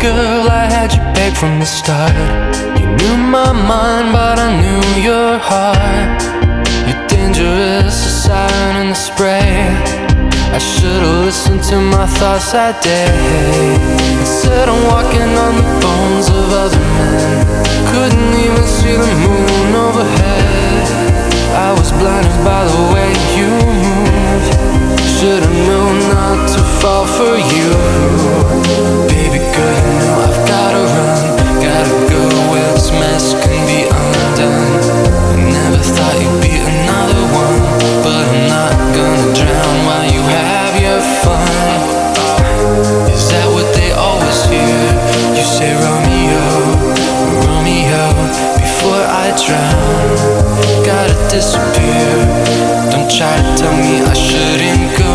girl, I had you pegged from the start. You knew my mind, but I knew your heart. You're dangerous, a siren in the spray. I should've listened to my thoughts that day. Instead I'm walking on the bones of other men. Couldn't even see the moon overhead. I was blinded by the way you moved. Should've known not to fall for you. Baby girl, you know I've gotta run. Gotta go where this mess can be undone. I never thought you'd be another one, but I'm not gonna drown while you have your fun. Is that what they always hear? You say Romeo, Romeo, before I drown. Gotta disappear. Don't try to tell me I shouldn't go.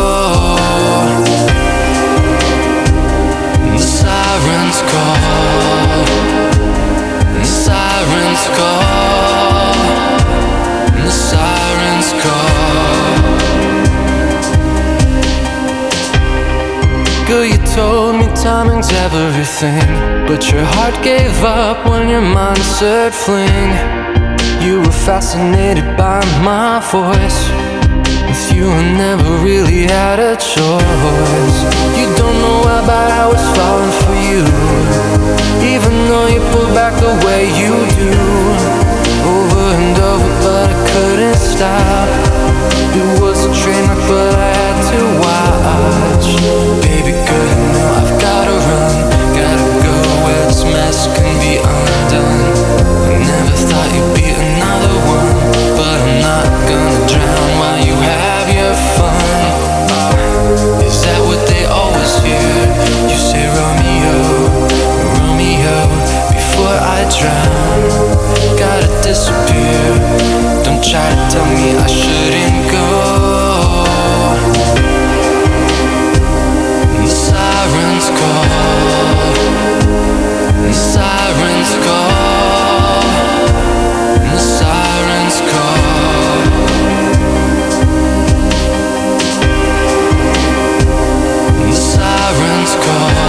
The sirens call. The sirens call. The sirens call. Girl, you told me timing's everything, but your heart gave up when your mind said fling. You were fascinated by my voice. With you I never really had a choice. You don't know how bad I was falling for you, even though you pull back the way you do. Over and over, but I couldn't stop. It was a train wreck, but I had to watch. Baby girl, you know I've gotta run. Gotta go where this mess can be undone. I never thought you'd be another one, but I'm not gonna drown while you have your fun. Is that what they always hear? You say Romeo, Romeo, before I drown. Gotta disappear. Don't try to tell me I shouldn't go. The sirens call. The sirens call. The sirens call. The sirens call.